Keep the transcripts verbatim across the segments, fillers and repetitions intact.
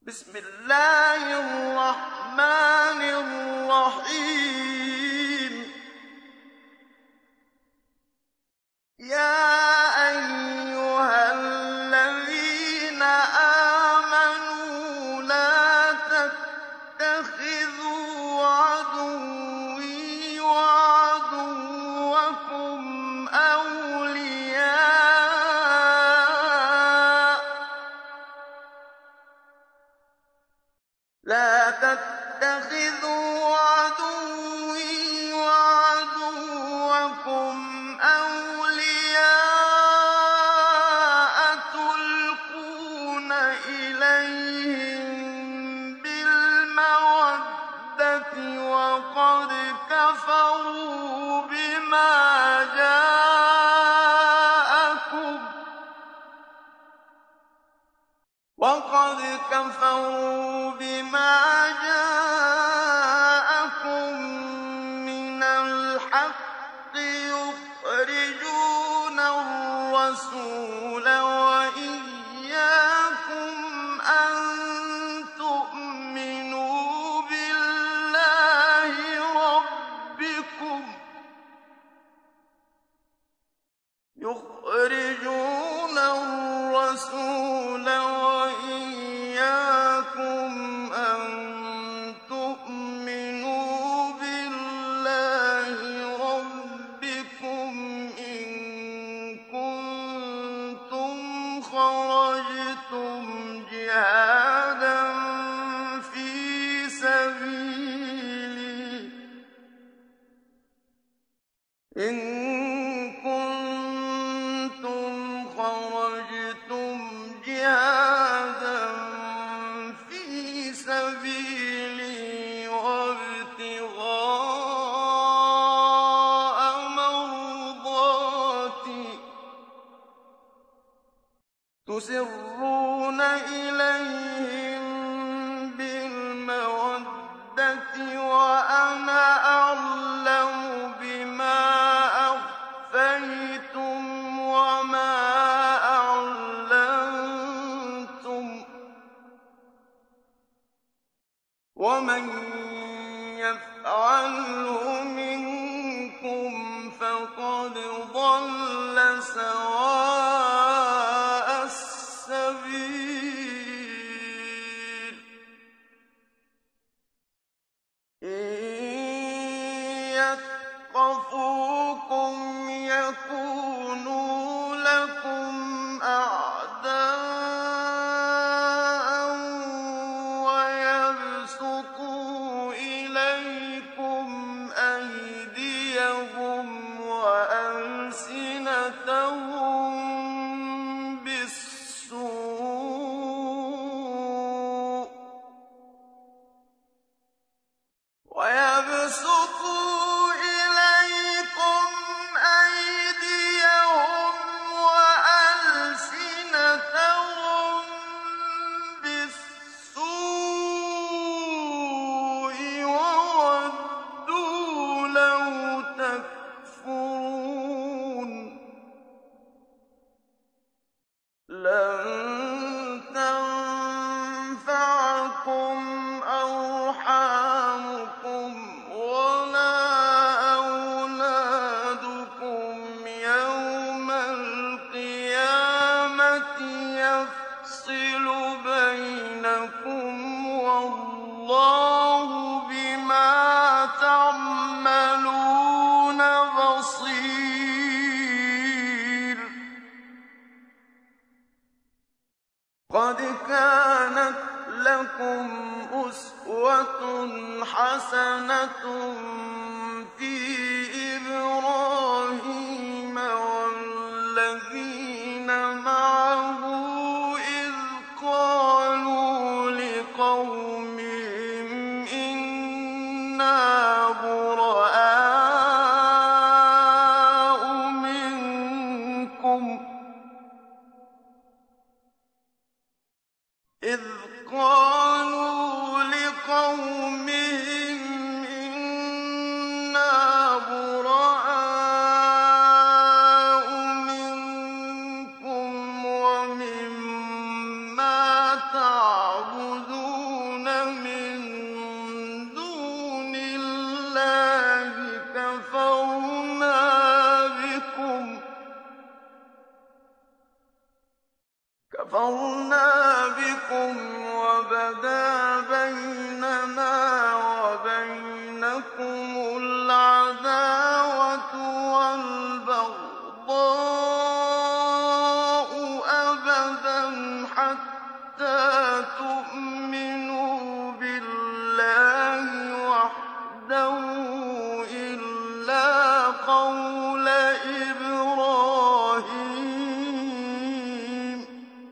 بسم الله الرحمن الرحيم يا أيها الذين آمنوا لا تتخذوا عدوي وعدوكم أولياء لا تتخذوا عدوي وعدوكم أولياء تلقون إليهم بالمودة وقد كفروا بما جاءكم وقد كفروا بما جاءكم من الحق يخرجون الرسول وإياكم أن تؤمنوا بالله ربكم يخرجون الرسول وإياكم أن تؤمنوا بالله ربكم إن كنتم خرجتم جهادا في سبيلي إن كنتم خرجتم جهادا في سبيلي وابتغاء مرضاتي تسرون إليهم بالمودة وأنا أعلم بما أخفيتم وما أعلنتم ومن يفعله منكم فقد ضل سواء السبيل إن يثقفوكم يكونوا لكم أعداء ويبسطوا إليكم أيديهم وألسنتهم بالسوء ويبسطوا إليكم أيديهم وألسنتهم بالسوء وودوا لو تكفرون لن تنفعكم أرحامكم ولا أولادكم يوم القيامة يفصل بينكم والله بما تعملون بصير قد كانت لكم أسوة حسنة في إبراهيم والذين معه إذ قالوا لقومهم إنا براء منكم إذ قالوا لقومهم إنا براء منكم ومما تعبدون بَدَا بَيْنَنَا وَبَيْنَكُمُ الْعَدَاوَةُ وَالْبَغْضَاءُ أَبَدًا حَتَّىٰ تُؤْمِنُوا بِاللَّهِ وَحْدَهُ إِلَّا قَوْلَ إِبْرَاهِيمَ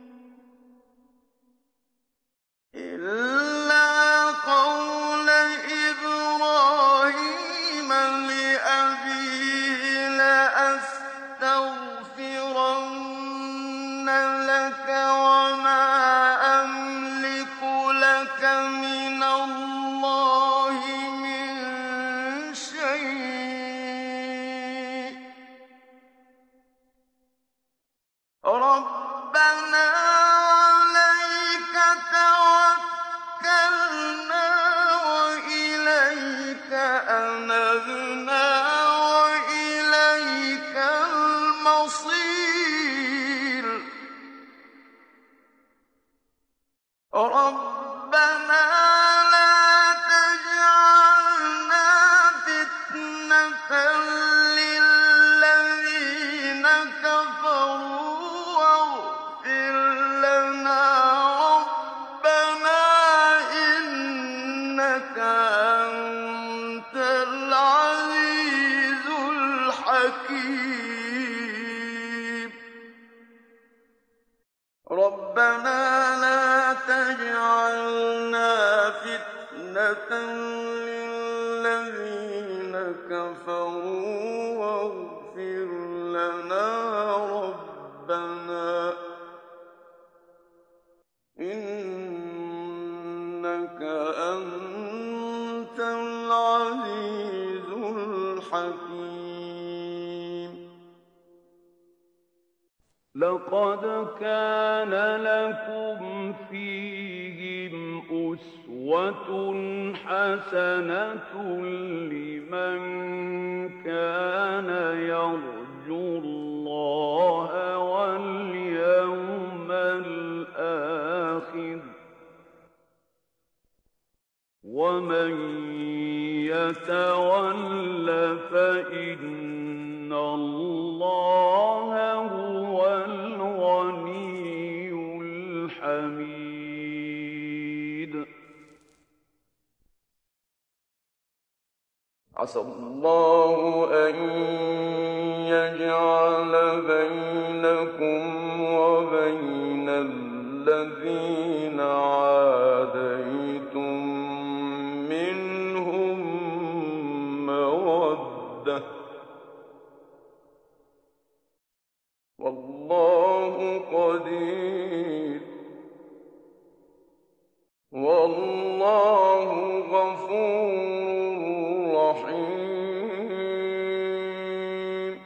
إِلَّا قَوْلَ إِبْرَاهِيمَ لِأَبِيهِ لَأَسْتَغْفِرَنَّ لَكَ وَمَا أَمْلِكُ لَكَ مِنَ اللَّهِ مِن شَيْءٍ ۚ رَبَّنَا عَلَيْكَ تَوَكَّلْنَا وَإِلَيْكَ أَنَبْنَا وَإِلَيْكَ الْمَصِيرُ رَبَّنَا لَا تَجْعَلْنَا فِتْنَةً لِّلَّذِينَ كَفَرُوا وَاغْفِرْ لَنَا رَبَّنَا إِنَّكَ أَنتَ الْعَزِيزُ الْحَكِيمُ رَبَّنَا لَا تَجْعَلْنَا فِتْنَةً لِّلَّذِينَ كَفَرُوا وَاغْفِرْ لَنَا رَبَّنَا إِنَّكَ أَنتَ الْعَزِيزُ الْحَكِيمُ لَقَدْ كَانَ لَكُمْ فِيهِمْ أُسْوَةٌ حَسَنَةٌ لِّمَن كَانَ يَرْجُو اللَّهَ وَالْيَوْمَ الْآخِرَ ۚ وَمَن يَتَوَلَّ فَإِنَّ اللَّهَ هُوَ الْغَنِيُّ الْحَمِيدُ عَسَى اللَّهُ أَن يَجْعَلَ بَيْنَكُمْ وَبَيْنَ الَّذِينَ عَادَيْتُم مِّنْهُم مَّوَدَّةً ۚ وَاللَّهُ قَدِيرٌ ۚ وَاللَّهُ غَفُورٌ رَّحِيمٌ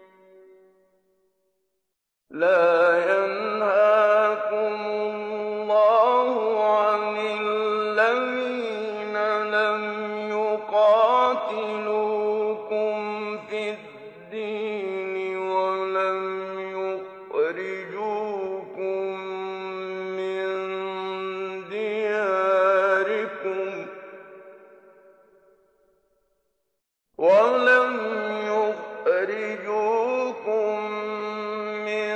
لَا يَنْهَاكُمُ اللَّهُ عَنِ الَّذِينَ لَمْ يُقَاتِلُوكُمْ فِي الدِّينِ وَلَمْ يُخْرِجُوكُم مِّن دِيَارِكُمْ وَلَمْ يُخْرِجُوكُم مِّن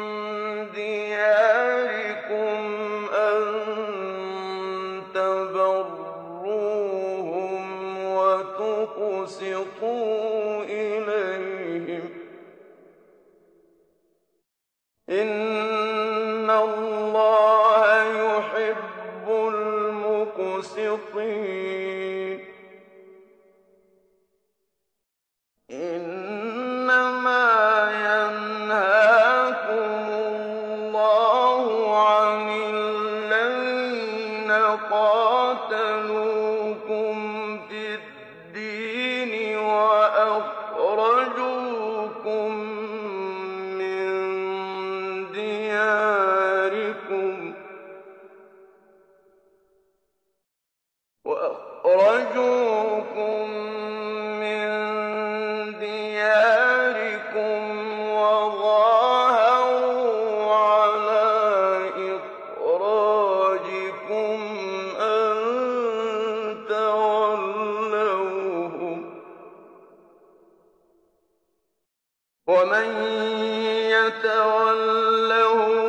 دِيَارِكُمْ أَن تَبَرُّوهُمْ وَتُقْسِطُوا إِلَيْهِمْ ۚ إِنَّ اللَّهَ يُحِبُّ الْمُقْسِطِينَ إِنَّمَا يَنْهَاكُمُ اللَّهُ عَنِ الَّذِينَ قَاتَلُوكُمْ فِي الدِّينِ وَأَخْرَجُوكُم مِّن دِيَارِكُمْ وَأَخْرَجُوكُم مِّن دِيَارِكُمْ وَظَاهَرُوا عَلَىٰ إِخْرَاجِكُم ومن يتولهم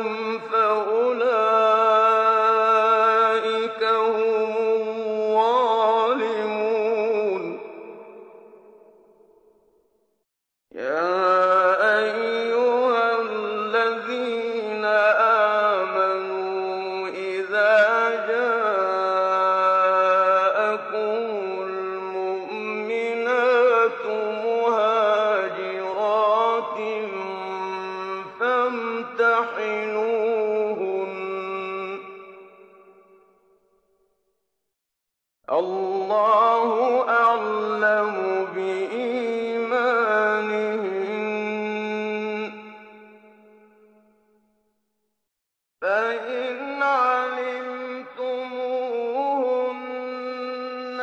فأولئك هم الظالمون يا أيها الذين آمنوا إذا جاءكم المؤمنات مهاجرات فامتحنوهن الله أعلم بإيمانهن فإن علمتموهن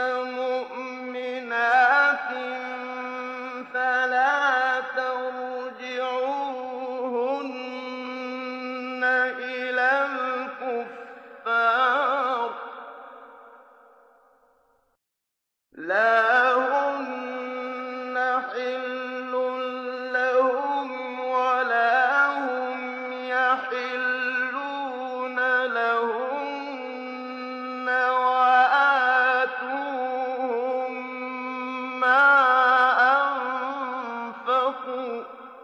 مؤمنات فلا ترجعوهن إلى الكفار لا هن حل لهم ولا هم يحلون لهن وآتوهم ما أنفقوا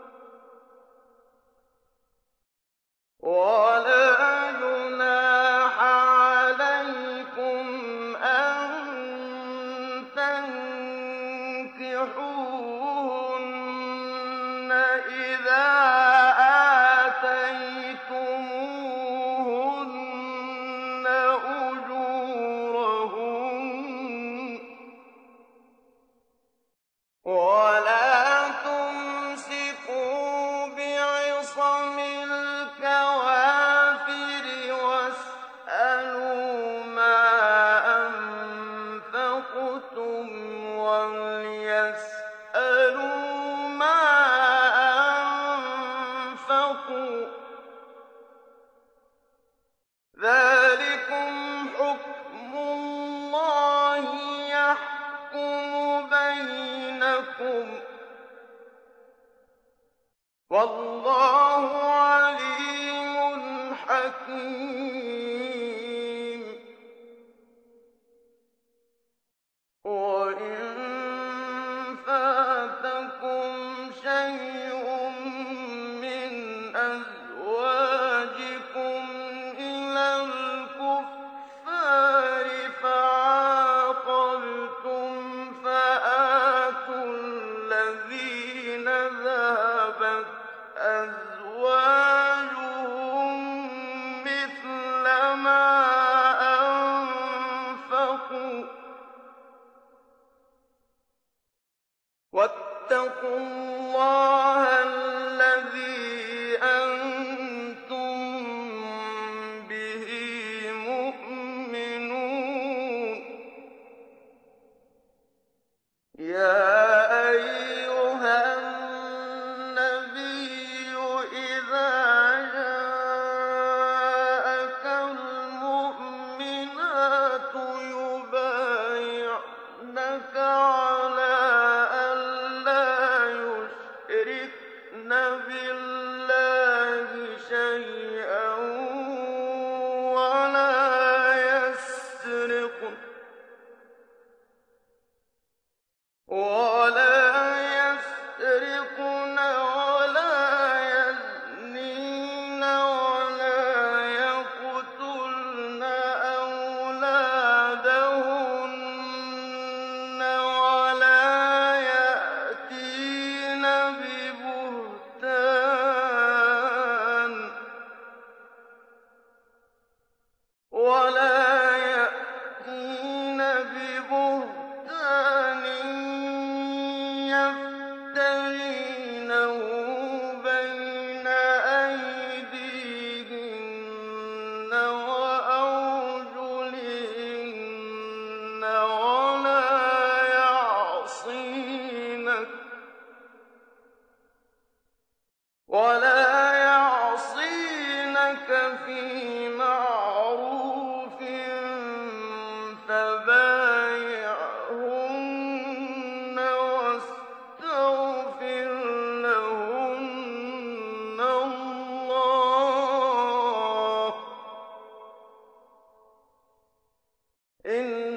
ولا جناح عليكم أن تنكحوهن إذا آتيتموهن أجورهن ولا تمسكوا بعصم الكوافر واسألوا ما أنفقتم وليسألوا ما أنفقوا ذلكم حكم الله يحكم بينكم والله عليم حكيم وإن فاتكم شيء من أزواجكم إلى الكفار فعاقبتم فآتوا الذين ذهبت أزواجهم مثل ما أنفقوا واتقوا الله الذي أنتم به مؤمنون يا أيها النبي إذا جاءك المؤمنات يبايعنك على أن لا يشركن بالله شيئا ولا يسرقن ولا يسرقن ولا يزنين ولا يقتلن أولادهن إِنَّ